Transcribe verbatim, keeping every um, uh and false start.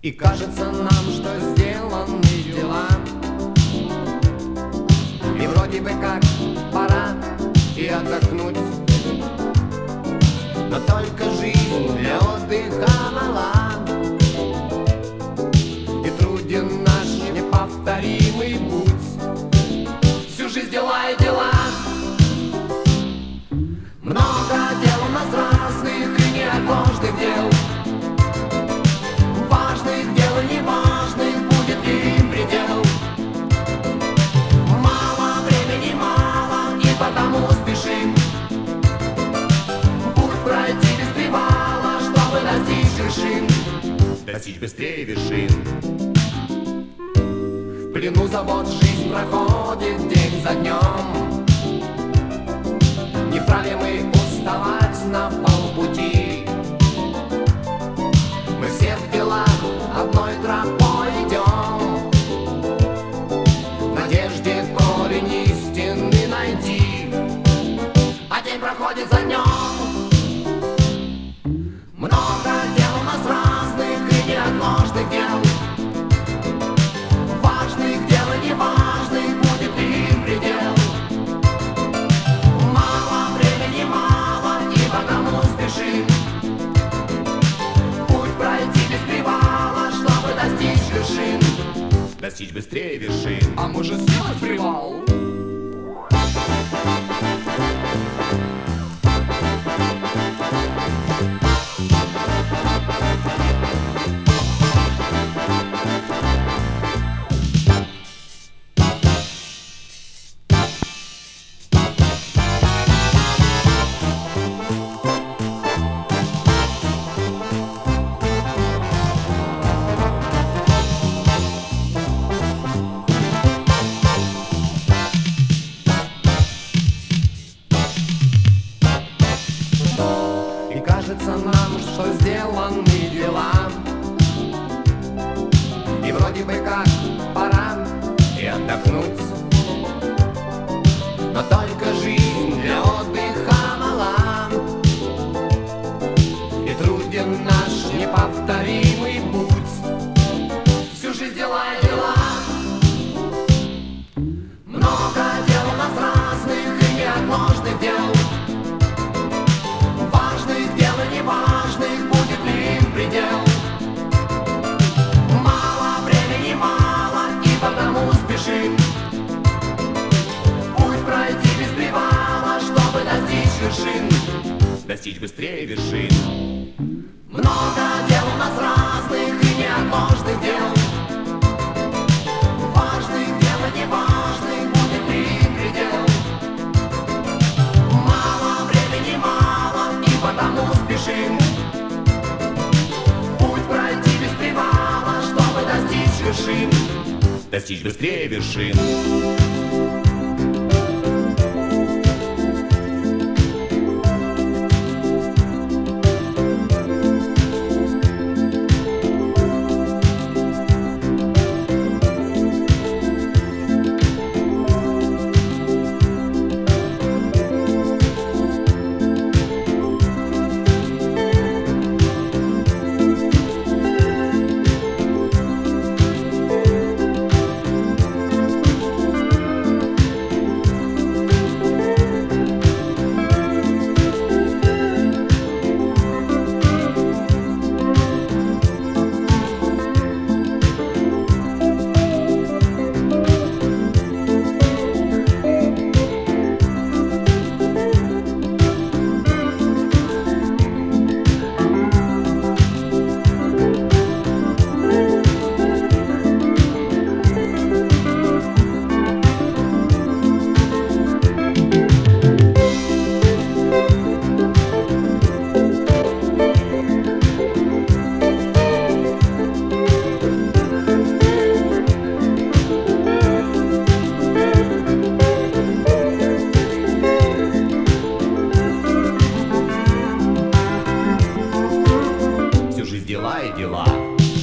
И кажется нам, что сделаны дела, и вроде бы как пора и отдохнуть. Но только жизнь для отдыха мала, и труден наш неповторимый путь. Всю жизнь дела и дела, много дел у нас разных и неотложных дел. Важных дел и неважных, будет ли им предел. Мало времени, мало, и потому спешим путь пройти без привала, чтобы достичь вершин, достичь быстрее вершин. В плену забот жизнь проходит день за днем. Не вправе мы уставать на полпути. Мы все в делах одной тропой идем, в надежде корень истины найти. А день проходит за днем. Много дел у нас разных и неотложных дел. Важных дел и неважных, будет ли им предел. Мало времени, мало, и потому спешим путь пройти без привала, чтобы достичь вершин, достичь быстрее вершин. А может сделать привал? И кажется нам, что сделаны дела, и вроде бы как пора и отдохнуть. Но только жизнь для отдыха мала, и труден наш неповторимый путь. Всю жизнь дела и дела, много дел у нас разных и неотложных дел. Неважных, будет ли им предел. Мало времени, мало, и потому спешим путь пройти без привала, чтобы достичь вершин, достичь быстрее вершин. Много дел у нас разных и неотложных дел. Важных дел и неважных, будет ли им предел. Мало времени, мало, и потому спешим путь пройти без привала, чтобы достичь вершин, достичь быстрее вершин. Дела и дела.